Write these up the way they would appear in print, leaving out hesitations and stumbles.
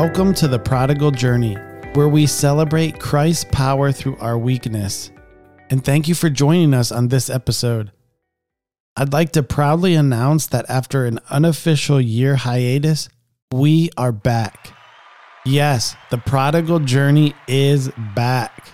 Welcome to the Prodigal Journey, where we celebrate Christ's power through our weakness. And thank you for joining us on this episode. I'd like to proudly announce that after an unofficial year hiatus, we are back. Yes, the Prodigal Journey is back.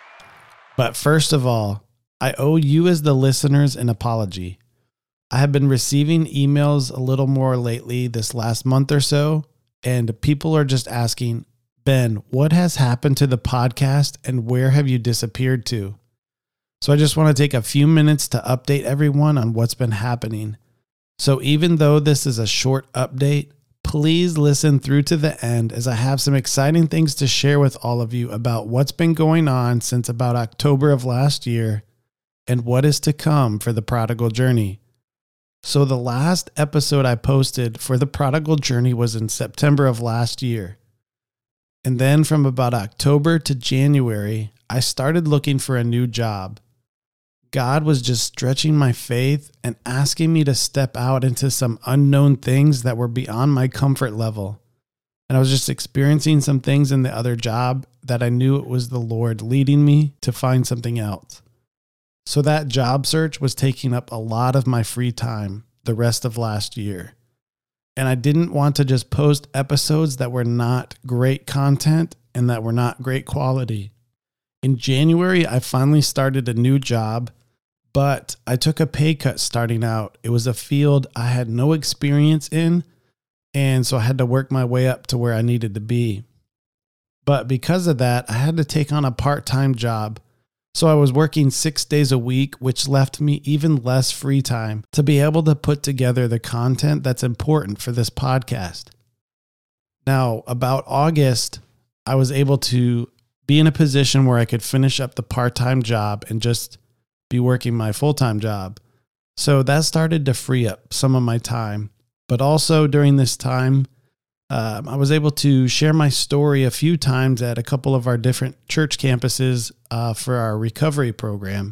But first of all, I owe you as the listeners an apology. I have been receiving emails a little more lately this last month or so, and people are just asking, Ben, what has happened to the podcast and where have you disappeared to? So I just want to take a few minutes to update everyone on what's been happening. So even though this is a short update, please listen through to the end as I have some exciting things to share with all of you about what's been going on since about October of last year and what is to come for the Prodigal Journey. So the last episode I posted for the Prodigal Journey was in September of last year. And then from about October to January, I started looking for a new job. God was just stretching my faith and asking me to step out into some unknown things that were beyond my comfort level. And I was just experiencing some things in the other job that I knew it was the Lord leading me to find something else. So that job search was taking up a lot of my free time the rest of last year. And I didn't want to just post episodes that were not great content and that were not great quality. In January, I finally started a new job, but I took a pay cut starting out. It was a field I had no experience in, and so I had to work my way up to where I needed to be. But because of that, I had to take on a part-time job. So I was working 6 days a week, which left me even less free time to be able to put together the content that's important for this podcast. Now, about August, I was able to be in a position where I could finish up the part-time job and just be working my full-time job. So that started to free up some of my time. But also during this time, I was able to share my story a few times at a couple of our different church campuses for our recovery program.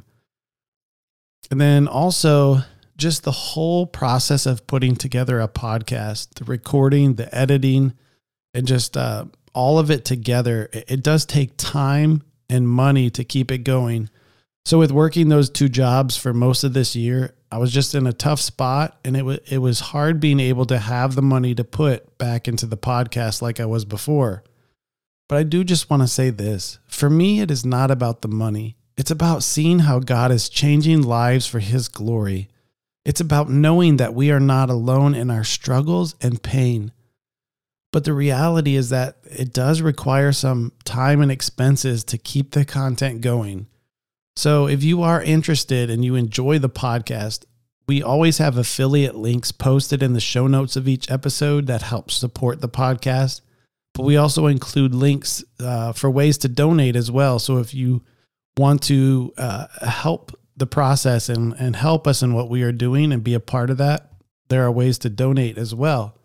And then also just the whole process of putting together a podcast, the recording, the editing, and just all of it together. It does take time and money to keep it going. So with working those two jobs for most of this year, I was just in a tough spot, and it was hard being able to have the money to put back into the podcast like I was before. But I do just want to say this. For me, it is not about the money. It's about seeing how God is changing lives for His glory. It's about knowing that we are not alone in our struggles and pain. But the reality is that it does require some time and expenses to keep the content going. So if you are interested and you enjoy the podcast, we always have affiliate links posted in the show notes of each episode that help support the podcast. But we also include links for ways to donate as well. So if you want to help the process and help us in what we are doing and be a part of that, there are ways to donate as well.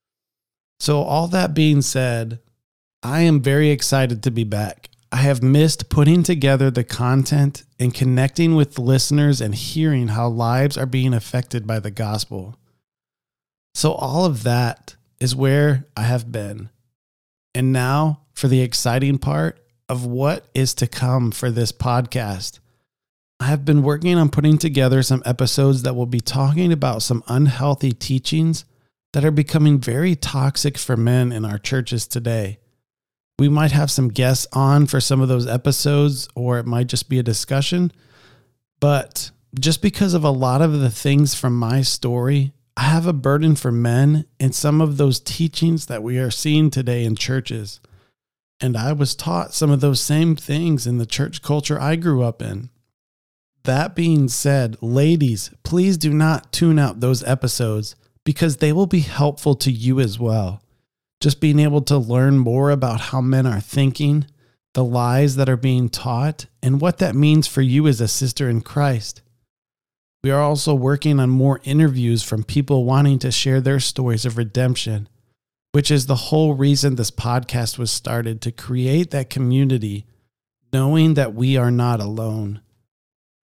So all that being said, I am very excited to be back. I have missed putting together the content and connecting with listeners and hearing how lives are being affected by the gospel. So all of that is where I have been. And now for the exciting part of what is to come for this podcast. I have been working on putting together some episodes that will be talking about some unhealthy teachings that are becoming very toxic for men in our churches today. We might have some guests on for some of those episodes, or it might just be a discussion. But just because of a lot of the things from my story, I have a burden for men in some of those teachings that we are seeing today in churches. And I was taught some of those same things in the church culture I grew up in. That being said, ladies, please do not tune out those episodes because they will be helpful to you as well. Just being able to learn more about how men are thinking, the lies that are being taught, and what that means for you as a sister in Christ. We are also working on more interviews from people wanting to share their stories of redemption, which is the whole reason this podcast was started, to create that community, knowing that we are not alone.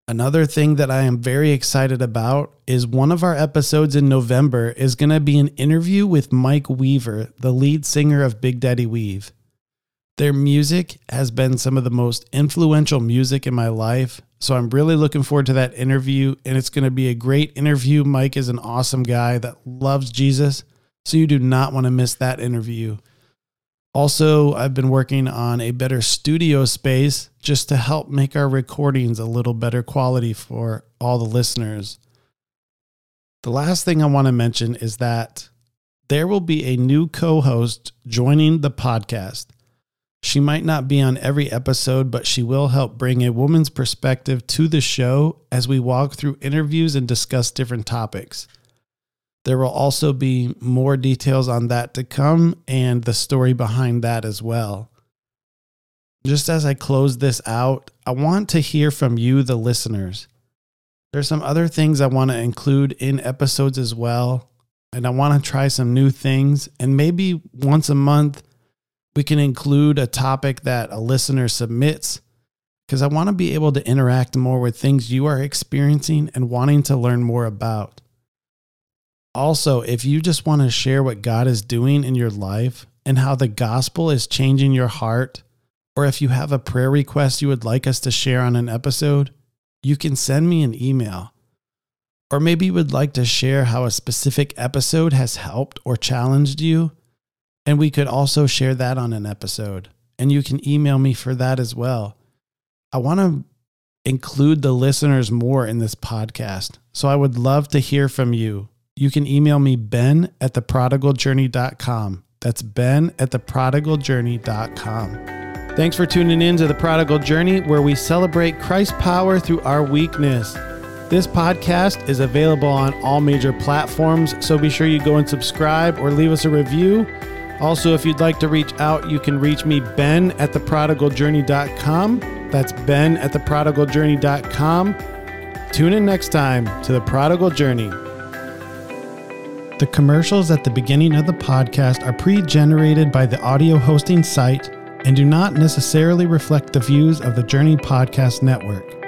Another thing that I am very excited about is one of our episodes in November is going to be an interview with Mike Weaver, the lead singer of Big Daddy Weave. Their music has been some of the most influential music in my life, so I'm really looking forward to that interview, and it's going to be a great interview. Mike is an awesome guy that loves Jesus, so you do not want to miss that interview. Also, I've been working on a better studio space just to help make our recordings a little better quality for all the listeners. The last thing I want to mention is that there will be a new co-host joining the podcast. She might not be on every episode, but she will help bring a woman's perspective to the show as we walk through interviews and discuss different topics. There will also be more details on that to come and the story behind that as well. Just as I close this out, I want to hear from you, the listeners. There's some other things I want to include in episodes as well, and I want to try some new things, and maybe once a month we can include a topic that a listener submits, because I want to be able to interact more with things you are experiencing and wanting to learn more about. Also, if you just want to share what God is doing in your life and how the gospel is changing your heart, or if you have a prayer request you would like us to share on an episode, you can send me an email. Or maybe you would like to share how a specific episode has helped or challenged you, and we could also share that on an episode. And you can email me for that as well. I want to include the listeners more in this podcast, so I would love to hear from you. You can email me ben@theprodigaljourney.com. That's ben@theprodigaljourney.com. Thanks for tuning in to The Prodigal Journey, where we celebrate Christ's power through our weakness. This podcast is available on all major platforms, so be sure you go and subscribe or leave us a review. Also, if you'd like to reach out, you can reach me, ben@theprodigaljourney.com. That's ben@theprodigaljourney.com. Tune in next time to The Prodigal Journey. The commercials at the beginning of the podcast are pre-generated by the audio hosting site and do not necessarily reflect the views of the Journey Podcast Network.